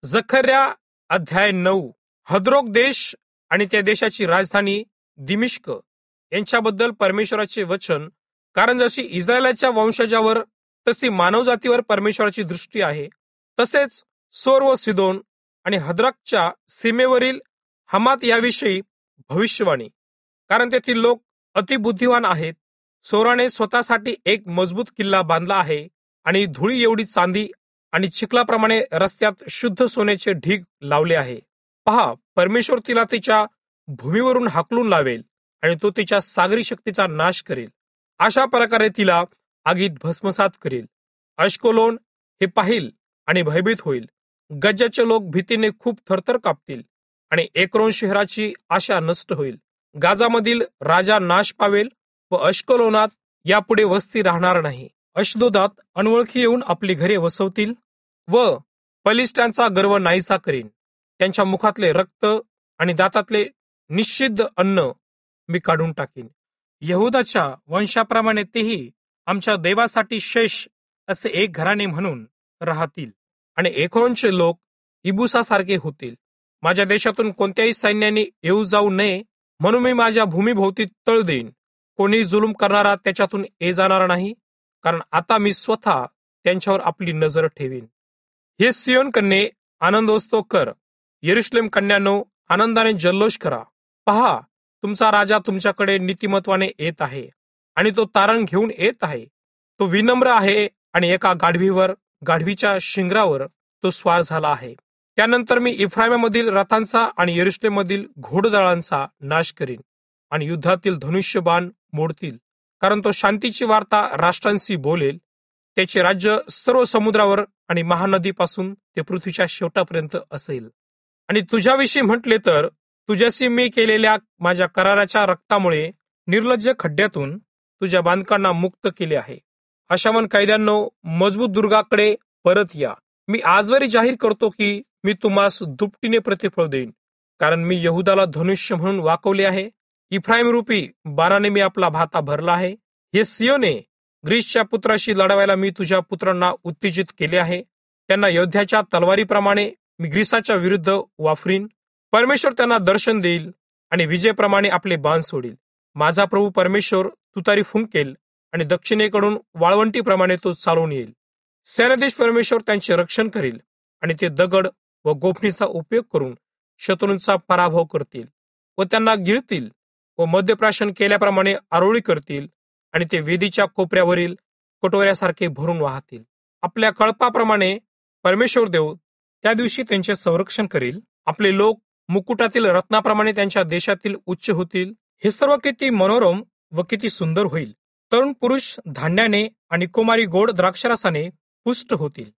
जखर्या अध्याय 9. हद्रोक देश आणि त्या देशाची राजधानी दिमिश्क यांच्याबद्दल परमेश्वराचे वचन. कारण जशी इस्रायलाच्या वंशजावर तशी मानवजातीवर परमेश्वराची दृष्टी आहे, तसेच सोर व सिदोन आणि हद्रकच्या सीमेवरील हमात याविषयी भविष्यवाणी. कारण तेथील लोक अतिबुद्धिवान आहेत. सोराने स्वतःसाठी एक मजबूत किल्ला बांधला आहे आणि धुळी एवढी चांदी आणि चिखलाप्रमाणे रस्त्यात शुद्ध सोन्याचे ढीग लावले आहे. पहा, परमेश्वर तिला तिच्या भूमीवरून हाकलून लावेल आणि तो तिच्या सागरी शक्तीचा नाश करेल. अशा प्रकारे तिला आगीत भस्मसात करेल. अश्कोलोन हे पाहिल आणि भयभीत होईल. गज्जाचे लोक भीतीने खूप थरथर कापतील आणि एक्रोन शहराची आशा नष्ट होईल. गाजामधील राजा नाश पावेल व अश्कोलोनात यापुढे वस्ती राहणार नाही. अशदोदात अनवळखी येऊन आपली घरे वसवतील व पलिष्ठांचा गर्व नाहीसा करीन. त्यांच्या मुखातले रक्त आणि दातातले निषिद्ध अन्न मी काढून टाकीन. यहुदाच्या वंशाप्रमाणे तेही आमच्या देवासाठी शेष असे एक घराणे म्हणून राहतील आणि एक्रोनचे लोक इबुसासारखे होतील. माझ्या देशातून कोणत्याही सैन्याने येऊ जाऊ नये म्हणून मी माझ्या भूमीभोवती तळ देईन. कोणी जुलूम करणारा त्याच्यातून ये जाणार नाही, कारण आता मी स्वतः त्यांच्यावर आपली नजर ठेवीन. हे सियोन कन्ये, आनंदोत्सव कर. यरुशलेम कन्यांनो, आनंदाने जल्लोष करा. पहा, तुमचा राजा तुमच्याकडे नीतिमत्वाने येत आहे आणि तो तारण घेऊन येत आहे. तो विनम्र आहे आणि एका गाढवीच्या शिंगरावर तो स्वार झाला आहे. त्यानंतर मी इफ्रायमामधील रथांचा आणि यरुशलेममधील घोडदळांचा नाश करीन आणि युद्धातील धनुष्यबाण मोडतील. कारण तो शांतीची वार्ता राष्ट्रांशी बोलेल. त्याचे राज्य सर्व समुद्रावर आणि महानदीपासून ते पृथ्वीच्या शेवटापर्यंत असेल. आणि तुझ्याविषयी म्हटले तर, तुझ्याशी मी केलेल्या माझ्या कराराच्या रक्तामुळे निर्लज्ज खड्ड्यातून तुझ्या बांधकांना मुक्त केले आहे. अशावन कैद्यांनो, मजबूत दुर्गाकडे परत या. मी आजवरी जाहीर करतो की मी तुम्हास दुपटीने प्रतिफळ देईन. कारण मी यहुदाला धनुष्य म्हणून वाकवले आहे. इफ्राईम रूपी बाणाने मी आपला भाता भरला आहे. हे सियोने, ग्रीसच्या पुत्राशी लढवायला मी तुझ्या पुत्रांना उत्तेजित केले आहे. त्यांना योद्ध्याच्या तलवारीप्रमाणे मी ग्रीसाच्या विरुद्ध वाफरीन. परमेश्वर त्यांना दर्शन देईल आणि विजेप्रमाणे आपले बाण सोडील. माझा प्रभू परमेश्वर तुतारी फुंकेल आणि दक्षिणेकडून वाळवंटीप्रमाणे तो चालून येईल. सेनाधीश परमेश्वर त्यांचे रक्षण करील आणि ते दगड व गोफणीचा उपयोग करून शत्रूंचा पराभव करतील व त्यांना गिळतील व मद्यप्राशन केल्याप्रमाणे आरोळी करतील आणि ते वेदीच्या कोपऱ्यावरील कटोऱ्यासारखे भरून वाहतील. आपल्या कळपाप्रमाणे परमेश्वर देव त्या दिवशी त्यांचे संरक्षण करील. आपले लोक मुकुटातील रत्नाप्रमाणे त्यांच्या देशातील उच्च होतील. हे सर्व किती मनोरम व किती सुंदर होईल. तरुण पुरुष धान्याने आणि कुमारी गोड द्राक्षरसाने पुष्ट होतील.